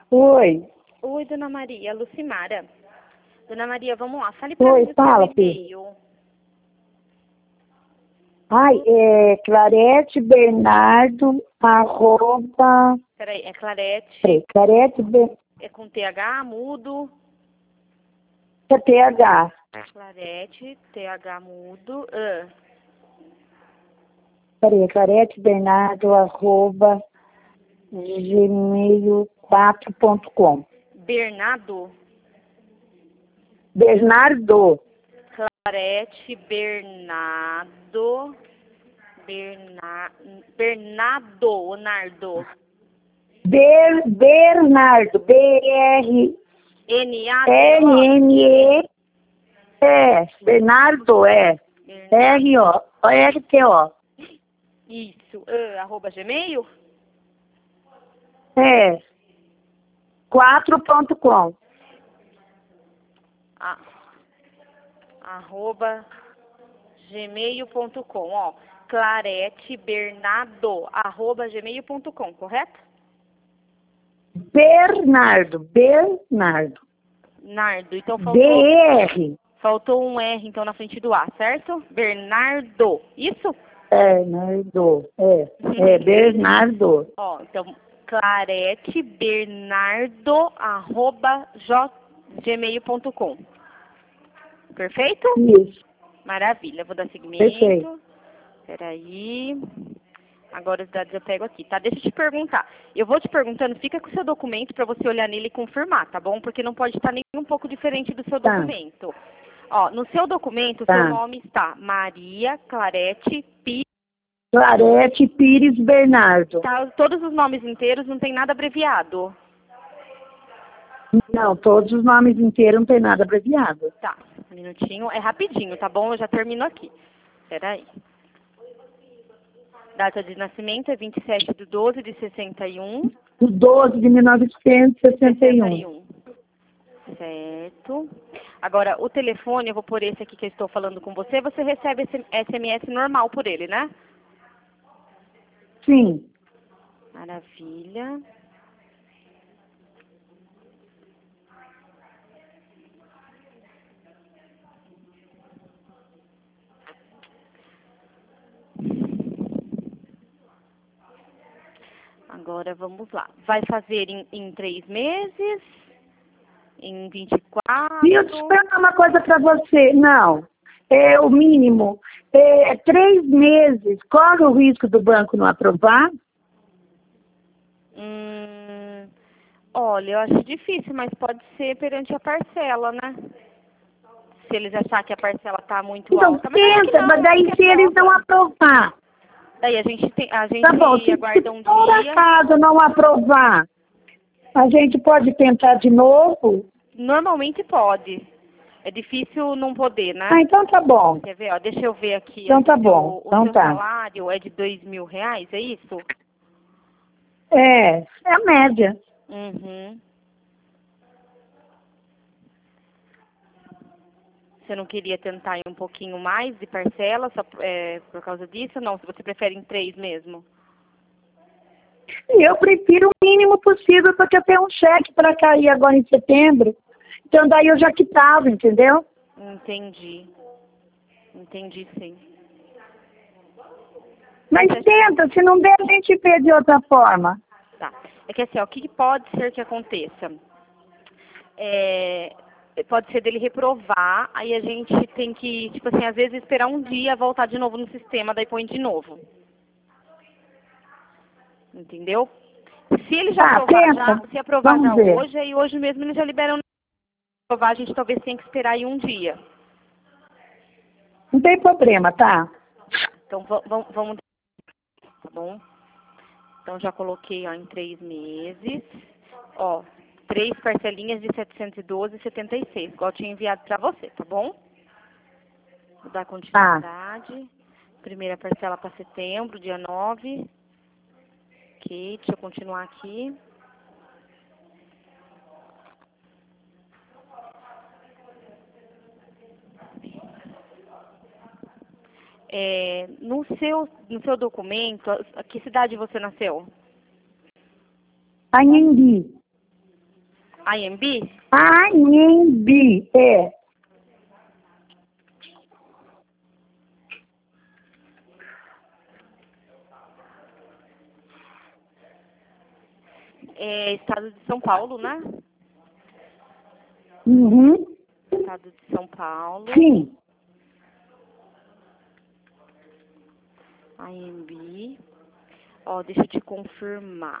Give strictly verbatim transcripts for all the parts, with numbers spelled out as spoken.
Oi. Oi, Dona Maria, Lucimara. Dona Maria, vamos lá, fale pra Oi, mim o fala, seu filho. e-mail. Ai, é Clarete Bernardo, arroba... Peraí, é Clarete, Peraí, Clarete Be- é com T H, mudo. T H. Clarete, T H mudo. Ah, Peraí, Clarete Bernardo, arroba gmail quatro ponto com. Bernardo. Bernardo. Clarete Bernardo. Berna, Bernardo, ou Nardo. Ber, Bernardo. B R N A D N O. N E. É, Bernardo, é. R O R T O. Isso. Ah, arroba Gmail? É. quatro ponto com. Ah, arroba gmail ponto com, ó. Clarete Bernardo, arroba gmail ponto com, correto? Bernardo. Bernardo. Nardo, então B faltou, R. faltou um R então na frente do A, certo? Bernardo, isso? Bernardo. É. É, Bernardo. Ó, então, Clarete Bernardo, arroba jo- gmail ponto com. Perfeito? Isso. Maravilha, vou dar segmento. Perfeito. Peraí. Agora os dados eu pego aqui, tá? Deixa eu te perguntar. Eu vou te perguntando, fica com o seu documento para você olhar nele e confirmar, tá bom? Porque não pode estar nem um pouco diferente do seu Tá. documento. Ó, no seu documento, o Tá. seu nome está Maria Clarete Pires. Clarete Pires Bernardo. Tá, todos os nomes inteiros, não tem nada abreviado. Não, todos os nomes inteiros não tem nada abreviado. Tá, um minutinho. É rapidinho, tá bom? Eu já termino aqui. Peraí. Data de nascimento é vinte e sete de doze de sessenta e um. O doze de mil novecentos e sessenta e um. Certo. Agora, o telefone, eu vou pôr esse aqui que eu estou falando com você. Você recebe esse S M S normal por ele, né? Sim. Maravilha. Agora vamos lá. Vai fazer em, em três meses? Em vinte e quatro? E eu te explico uma coisa para você. Não. É o mínimo. É, três meses. Corre o risco do banco não aprovar? Hum, olha, eu acho difícil, mas pode ser perante a parcela, né? Se eles acharem que a parcela está muito Então, alta. Mas acho que pensa, não, mas acho daí que é se eles não prova. aprovar. Daí a gente, tem, a gente Tá bom, se, se aguarda um por dia. acaso não aprovar, a gente pode tentar de novo? Normalmente pode. É difícil não poder, né? Ah, então tá bom. Quer ver, ó, deixa eu ver aqui. Então o tá seu- bom. O Então seu tá. salário é de dois mil reais, é isso? É, é a média. Uhum. Você não queria tentar ir um pouquinho mais de parcela só é, por causa disso? Não, se você prefere em três mesmo. E eu prefiro o mínimo possível, porque eu tenho um cheque para cair agora em setembro. Então daí eu já quitava, entendeu? Entendi. Entendi, sim. Mas tenta, se não der, a gente vê de outra forma. Tá. É que assim, ó, o que pode ser que aconteça? É, pode ser dele reprovar, aí a gente tem que, tipo assim, às vezes esperar um dia voltar de novo no sistema, daí põe de novo. Entendeu? Se ele já Tá, aprovar, tenta. já, se aprovar Vamos já ver. hoje, aí hoje mesmo eles já liberam. Aprovar, a gente talvez tenha que esperar aí um dia. Não tem problema, tá? Então va- va- vamos, tá bom? Então já coloquei ó, em três meses, ó, três parcelinhas de setecentos e doze vírgula setenta e seis, igual eu tinha enviado para você, tá bom? Vou dar continuidade. Primeira parcela para setembro, dia nove. Ok, deixa eu continuar aqui. É, no, seu, no seu documento, a- que cidade você nasceu? Anhembi. I M B? A M B, é. É estado de São Paulo, né? Uhum. Estado de São Paulo. Sim. I M B. Ó, deixa eu te confirmar.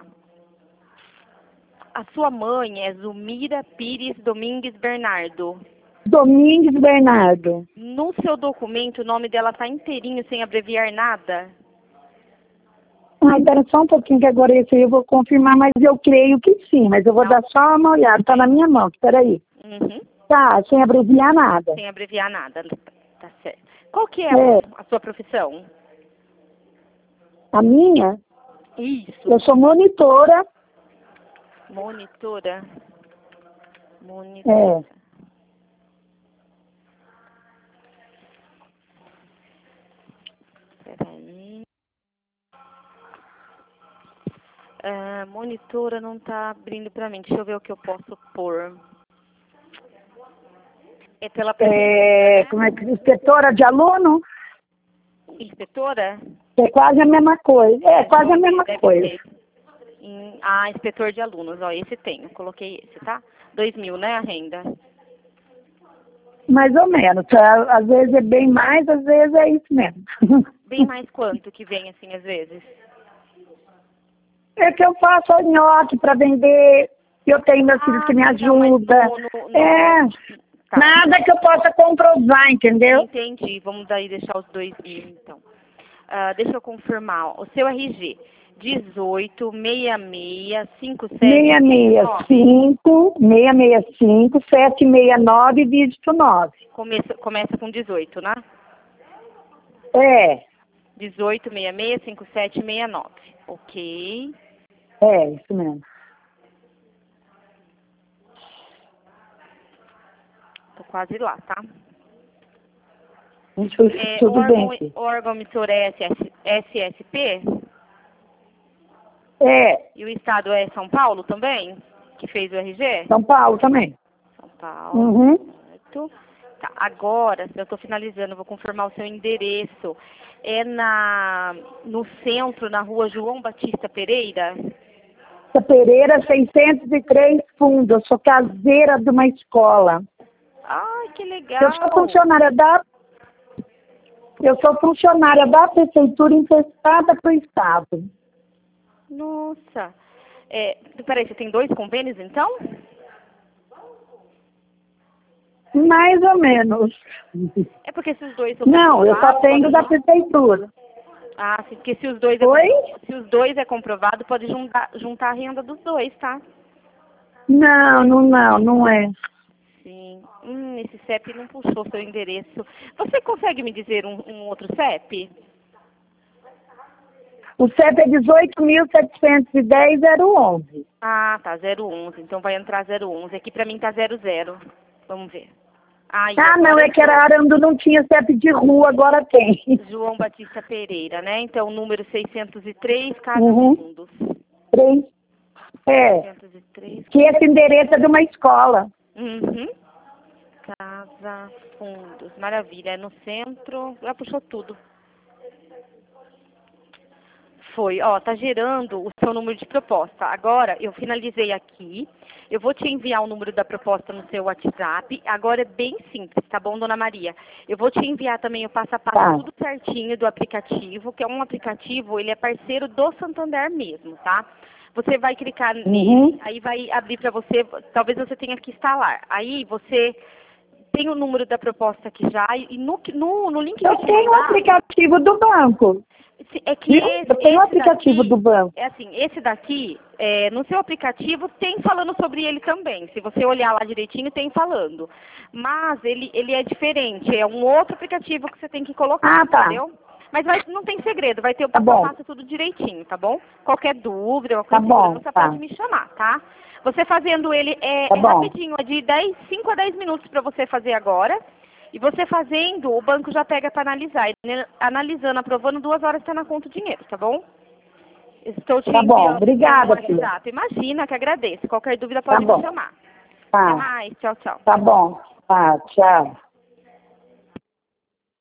A sua mãe é Zumira Pires Domingues Bernardo. Domingues Bernardo. No seu documento, o nome dela tá inteirinho, sem abreviar nada? Ai, espera só um pouquinho que agora esse aí eu vou confirmar, mas eu creio que sim, mas eu vou Não. dar só uma olhada, tá na minha mão, espera aí. Uhum. Tá, sem abreviar nada. Sem abreviar nada, tá certo. Qual que é, É. a sua profissão? A minha? Isso. Eu sou monitora. Monitora. Monitora. É. Peraí. Ah, monitora não tá abrindo pra mim. Deixa eu ver o que eu posso pôr. É pela prefeitura, É, né? como é que inspetora de aluno? Inspetora? É quase a mesma coisa. É, quase a mesma Deve coisa. ser. Em, ah, inspetor de alunos. Ó, esse tem. Eu coloquei esse, tá? Dois mil, né, a renda? Mais ou menos. Às vezes é bem mais, às vezes é isso mesmo. Bem mais quanto que vem, assim, às vezes? É que eu faço nhoque para vender. Eu tenho meus filhos que me Ah, não, mas ajudam. no- no- no- É, Tá. nada que eu possa comprovar, entendeu? Entendi. Vamos daí deixar os dois mil, então. Ah, deixa eu confirmar. Ó. O seu R G, dezoito, seis seis, cinco sete... seis seis cinco, seis seis cinco, sete seis nove, dígito nove. Começa, começa com dezoito, né? É, dezoito, seis seis, cinco sete seis nove. Ok. é, isso mesmo. Tô quase lá, tá? Isso, É, tudo órgão, bem, filho. órgão emissor é S S, S S P? É, E o estado é São Paulo também? Que fez o R G? São Paulo também. São Paulo. Uhum. Certo. Tá, agora, eu estou finalizando, vou confirmar o seu endereço. É na, no centro, na rua João Batista Pereira? Essa Pereira, seiscentos e três Fundo. Eu sou caseira de uma escola. Ai, que legal. Eu sou funcionária da... Eu sou funcionária da prefeitura emprestada para o Estado. Nossa. É, peraí, você tem dois convênios, então? Mais ou menos. É porque se os dois são Não, eu só comprovados, tenho da pode- prefeitura. Ah, sim, porque se os dois é, Oi? se os dois é comprovado, pode juntar, juntar a renda dos dois, tá? Não, não, não, não é. Sim. Hum, esse C E P não puxou seu endereço. Você consegue me dizer um, um outro C E P? O C E P é dezoito mil setecentos e dez, zero onze. Ah, tá, zero onze. Então vai entrar zero onze. Aqui pra mim tá zero zero. Vamos ver. Ai, Ah, não, é que era Arandu, não tinha C E P de rua, agora tem. João Batista Pereira, né? Então, número seiscentos e três, Casa Uhum. Fundos. Três. É, seiscentos e três. que esse endereço é de uma escola. Uhum. Casa Fundos. Maravilha. É no centro. Já puxou tudo. Foi. Ó, tá gerando o seu número de proposta. Agora, eu finalizei aqui. Eu vou te enviar o número da proposta no seu WhatsApp. Agora é bem simples, tá bom, dona Maria? Eu vou te enviar também o passo a passo, Tá. tudo certinho do aplicativo, que é um aplicativo, ele é parceiro do Santander mesmo, tá? Você vai clicar Uhum. nele, aí vai abrir para você, talvez você tenha que instalar. Aí você tem o número da proposta aqui já, e no, no, no link que Eu eu te tenho o mandar, aplicativo do banco. se- é que Viu? esse, Eu tenho o esse aplicativo daqui, do banco. é assim, esse daqui, é, no seu aplicativo tem falando sobre ele também. Se você olhar lá direitinho, tem falando. Mas ele, ele é diferente, é um outro aplicativo que você tem que colocar, Ah, tá. entendeu? Mas vai- não tem segredo, vai ter o Tá passo a bom. passo tudo direitinho, tá bom? Qualquer dúvida, Tá qualquer bom, insegurança, tá. pode me chamar, tá? Você fazendo ele é, Tá é bom. rapidinho, é de dez, cinco a dez minutos para você fazer agora. E você fazendo, o banco já pega para analisar. E, né, analisando, aprovando, duas horas está na conta o dinheiro, tá bom? Estou te Tá bom, enviando obrigada, no filha. WhatsApp. Imagina, que agradeço. Qualquer dúvida Tá pode me bom. chamar. Tá. Até mais. Tchau, tchau. Tá bom. Tá, tchau.